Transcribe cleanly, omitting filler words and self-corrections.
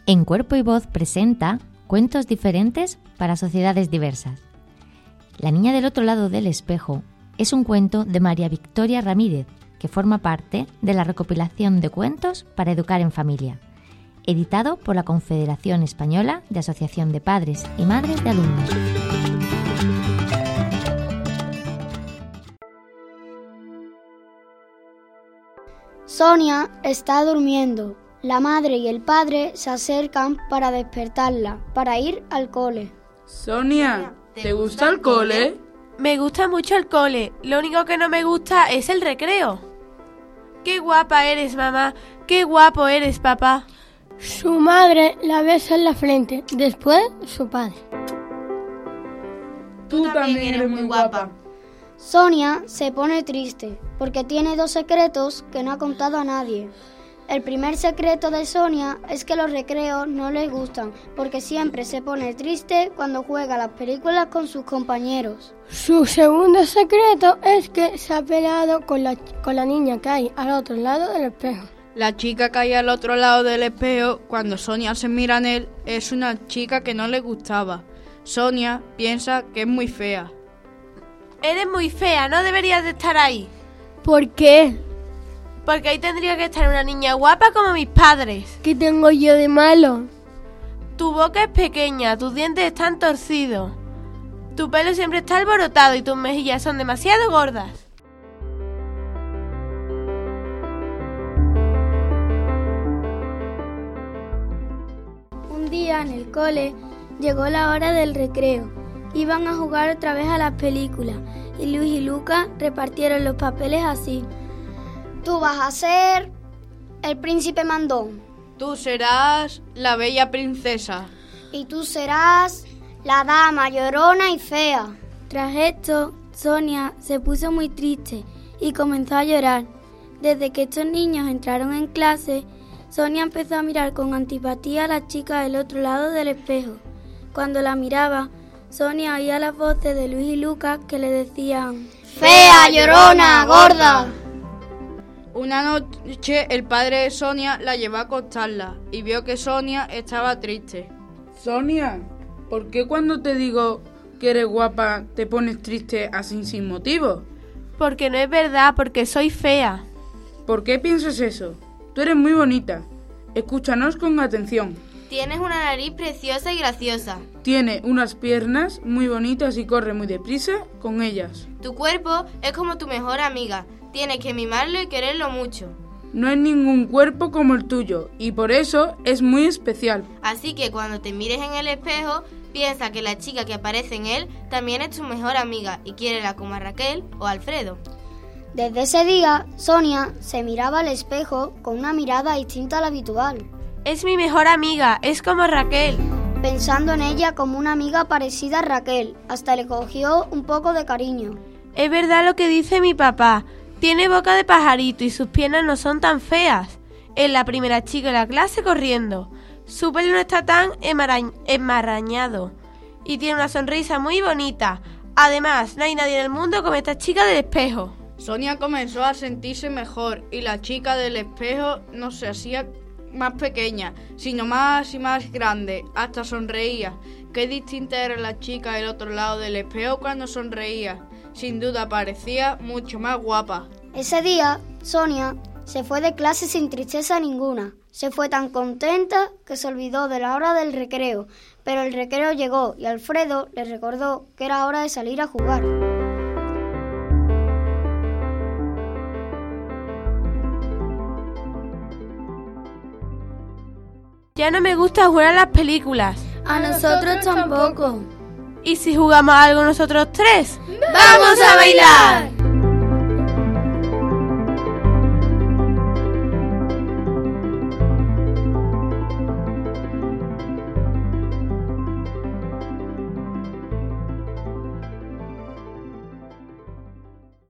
En Cuerpo y Voz presenta cuentos diferentes para sociedades diversas. La niña del otro lado del espejo es un cuento de María Victoria Ramírez, que forma parte de la recopilación de cuentos para educar en familia, editado por la Confederación Española de Asociación de Padres y Madres de Alumnos. Sonia está durmiendo. La madre y el padre se acercan para despertarla, para ir al cole. Sonia, ¿te gusta el cole? Me gusta mucho el cole, lo único que no me gusta es el recreo. ¡Qué guapa eres, mamá! ¡Qué guapo eres, papá! Su madre la besa en la frente, después su padre. Tú también eres muy guapa. Sonia se pone triste porque tiene 2 secretos que no ha contado a nadie. El primer secreto de Sonia es que los recreos no le gustan porque siempre se pone triste cuando juega a las películas con sus compañeros. Su segundo secreto es que se ha peleado con la niña que hay al otro lado del espejo. La chica que hay al otro lado del espejo, cuando Sonia se mira en él, es una chica que no le gustaba. Sonia piensa que es muy fea. Eres muy fea, no deberías de estar ahí. ¿Por qué? Porque ahí tendría que estar una niña guapa como mis padres. ¿Qué tengo yo de malo? Tu boca es pequeña, tus dientes están torcidos. Tu pelo siempre está alborotado y tus mejillas son demasiado gordas. Un día en el cole llegó la hora del recreo. Iban a jugar otra vez a las películas y Luis y Lucas repartieron los papeles así. Tú vas a ser el príncipe mandón. Tú serás la bella princesa. Y tú serás la dama llorona y fea. Tras esto, Sonia se puso muy triste y comenzó a llorar. Desde que estos niños entraron en clase, Sonia empezó a mirar con antipatía a la chica del otro lado del espejo. Cuando la miraba, Sonia oía las voces de Luis y Lucas que le decían: ¡Fea, llorona, gorda! Una noche el padre de Sonia la llevó a acostarla y vio que Sonia estaba triste. Sonia, ¿por qué cuando te digo que eres guapa te pones triste así sin motivo? Porque no es verdad, porque soy fea. ¿Por qué piensas eso? Tú eres muy bonita. Escúchanos con atención. Tienes una nariz preciosa y graciosa. Tiene unas piernas muy bonitas y corre muy deprisa con ellas. Tu cuerpo es como tu mejor amiga. Tienes que mimarlo y quererlo mucho. No hay ningún cuerpo como el tuyo y por eso es muy especial. Así que cuando te mires en el espejo, piensa que la chica que aparece en él también es tu mejor amiga y quiérela como a Raquel o a Alfredo. Desde ese día, Sonia se miraba al espejo con una mirada distinta a la habitual. Es mi mejor amiga, es como Raquel. Pensando en ella como una amiga parecida a Raquel, hasta le cogió un poco de cariño. Es verdad lo que dice mi papá. Tiene boca de pajarito y sus piernas no son tan feas. Es la primera chica en la clase corriendo. Su pelo no está tan enmarañado y tiene una sonrisa muy bonita. Además, no hay nadie en el mundo como esta chica del espejo. Sonia comenzó a sentirse mejor y la chica del espejo no se hacía más pequeña, sino más y más grande, hasta sonreía. Qué distinta era la chica del otro lado del espejo cuando sonreía. Sin duda parecía mucho más guapa. Ese día, Sonia se fue de clase sin tristeza ninguna. Se fue tan contenta que se olvidó de la hora del recreo. Pero el recreo llegó y Alfredo le recordó que era hora de salir a jugar. Ya no me gusta jugar a las películas. A nosotros tampoco. ¿Y si jugamos a algo nosotros tres? ¡Vamos a bailar!